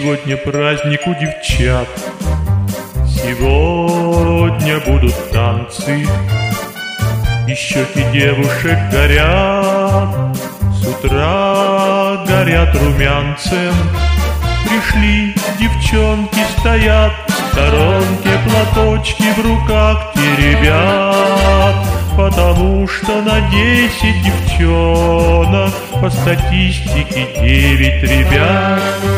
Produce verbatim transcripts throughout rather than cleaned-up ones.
Сегодня праздник у девчат, сегодня будут танцы, и щеки девушек горят, с утра горят румянцем. Пришли девчонки, стоят в сторонке, платочки в руках теребят, потому что на десять девчонок по статистике девять ребят.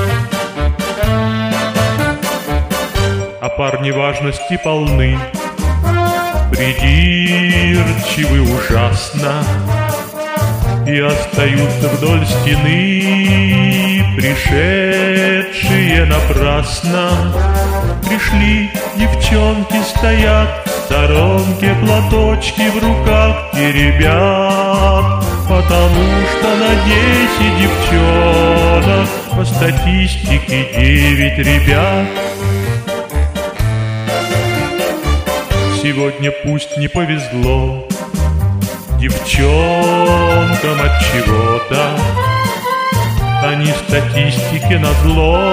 А парни важности полны, придирчивы ужасно, и остаются вдоль стены, пришедшие напрасно. Пришли девчонки, стоят в сторонке, платочки в руках теребят, потому что на десять девчонок по статистике девять ребят. Сегодня пусть не повезло девчонкам от чего-то, они статистике назло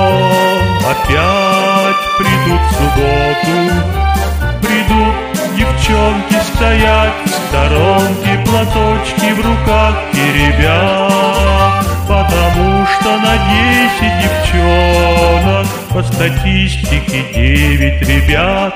опять придут в субботу. Придут девчонки, стоять в сторонке, платочки в руках теребят, потому что на десять девчонок по статистике девять ребят.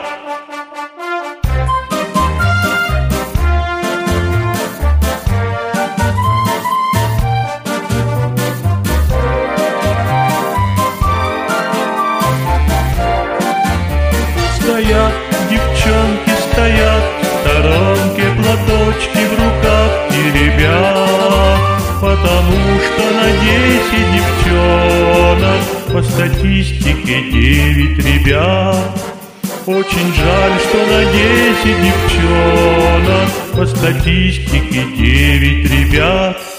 Стоят девчонки, стоят в сторонке, платочки в руках теребят, потому что на десять девчонок по статистике девять ребят. Очень жаль, что на десять девчонок по статистике девять ребят.